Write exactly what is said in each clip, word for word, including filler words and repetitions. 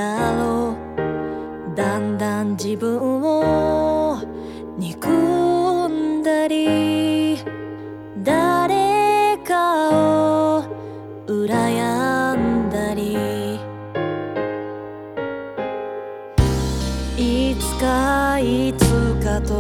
だろう。だんだん自分を憎んだり、誰かを羨んだり、いつかいつかと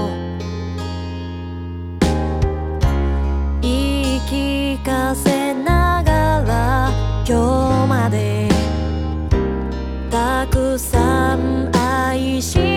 言い聞かせながら今日までたくさん愛し